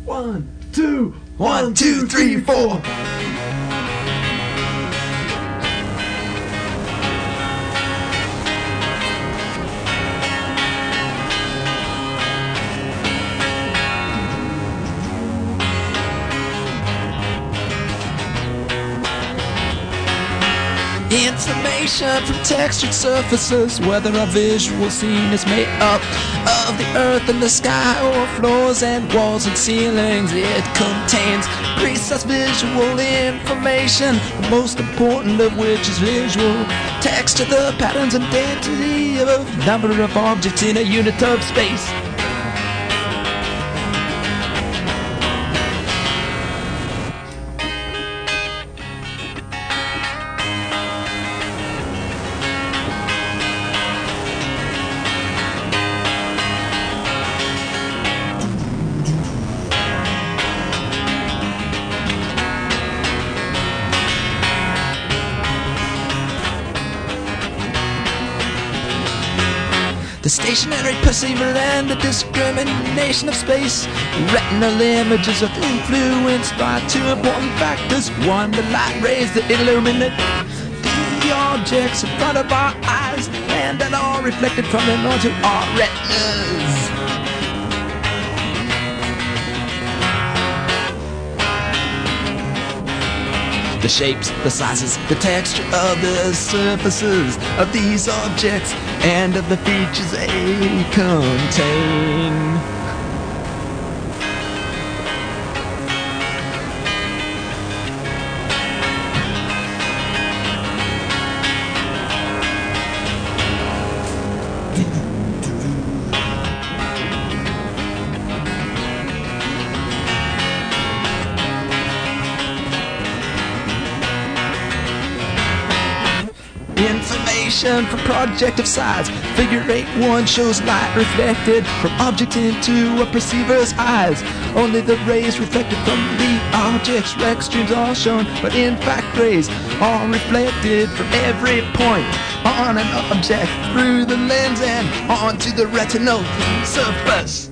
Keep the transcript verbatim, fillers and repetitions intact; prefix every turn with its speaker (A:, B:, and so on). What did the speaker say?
A: One, two,
B: One, two, three, four. Information from textured surfaces, whether a visual scene is made up of the earth and the sky, or floors and walls and ceilings. It contains precise visual information, the most important of which is visual. Texture, the patterns and density of a number of objects in a unit of space. The stationary perceiver and the discrimination of space. Retinal images are influenced by two important factors. One, the light rays that illuminate the objects in front of our eyes and that are reflected from them onto our retinas. The shapes, the sizes, the texture of the surfaces of these objects and of the features they contain. Information from projective size. Figure eight one shows light reflected from objects into a perceiver's eyes. Only the rays reflected from the object's rec streams are shown, but in fact rays are reflected from every point on an object through the lens and onto the retinal surface.